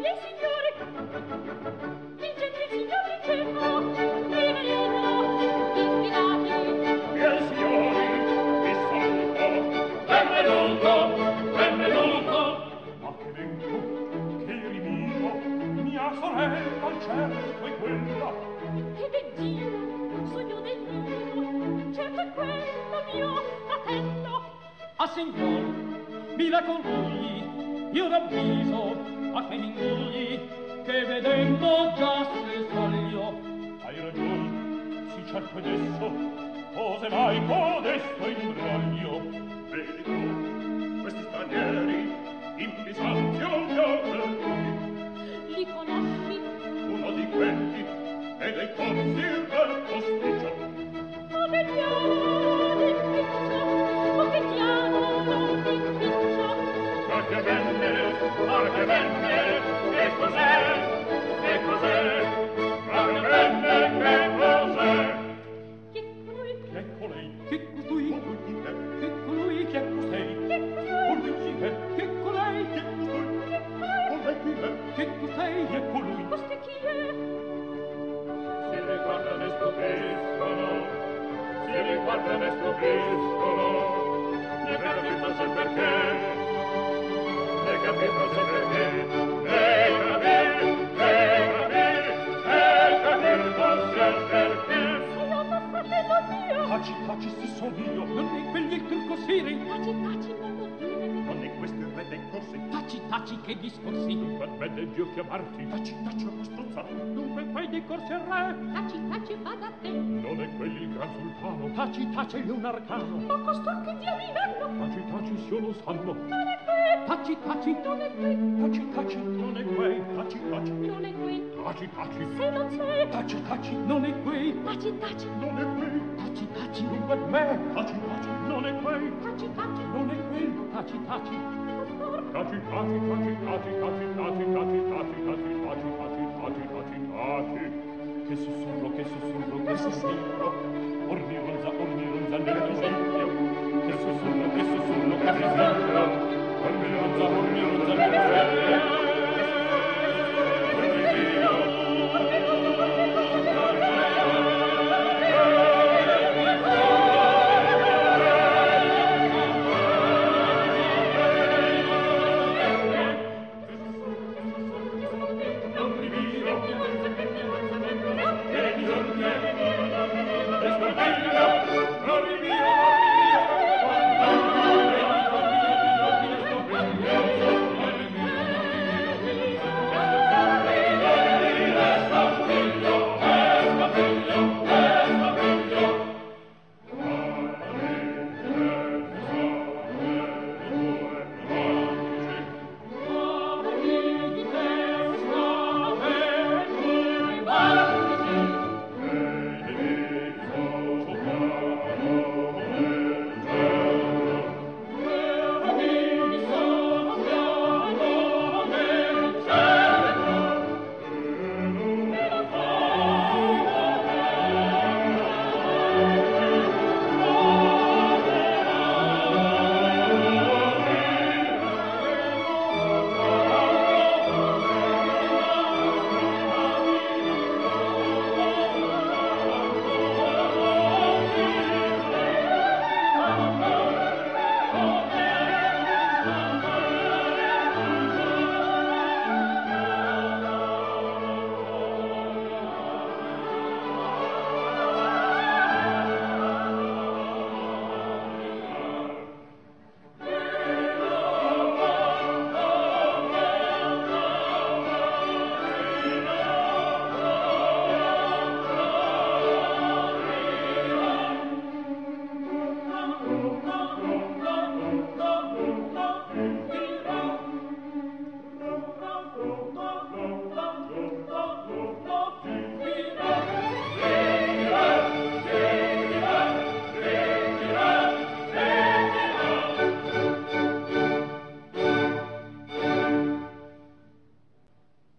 miei signori, il gentil signor Vincenzo, rivenendo, infinati. Miei signori, vi saluto, benvenuto. Ma che vengo, che rimiro, mia sorella al certo è quella. Che veggino, sogno del mio, certo è quello mio fratello. Ah, signor, mi va con lui, io ravviso a quei mingugli che vedendo già se soglio. Hai ragione, sì certo ed esso, cose mai codesto imbroglio. Vedi tu, questi stranieri, in Bisanzio già Li conosci? uno di quelli è dei corsi del posticcio. O vediamo l'impiccio, o vediamo l'impiccio. Ma che venne, che cos'è, che cos'è, ma che venne, che cos'è? Chi è colui? Chi è colei? Che costui? Colui chi è? Che colui? Chi è costei? Chi è colui? Colui chi è? Che colei? Chi è costui? Chi è colui? Colei chi è? Che costei? Chi è colui? Coste chi è? Si riguardano e stupiscono, si riguardano e stupiscono, ne capito se perché, ne capito se perché, ne capito se perché. Sono fratello mio. Taci, taci, sì son io, Non è quelli il turco Siri? Taci, taci, non lo dire. non è questo il re dei corsi. Taci, taci, che discorsi. Dunque vede Dio chiamarti, taci, taci, una stronzata. Dunque fai dei corsi al re. Taci, taci, vada a te. Non è quelli il gran sultano, Taci, taci, è un arcano. Ma costò che dia livello. taci, taci, sì o lo sanno. Non è qui. Taci, taci, Non è qui. Taci, taci, non è quei, taci, taci, Non è qui. taci, taci, Se non sei. taci, taci, non è qui. Taci, taci. non è quei, Taci, taci, dunque me, taci, taci, non è quei, Taci, taci. non è quei, taci, taci. taci, taci, taci, taci, taci, taci, taci, taci, taci, taci, taci, taci, taci. Che sussurro, che sussurro, che sussurro, ornironza nell'orecchio. Che sussurro, che sussurro, che sussurro, ornironza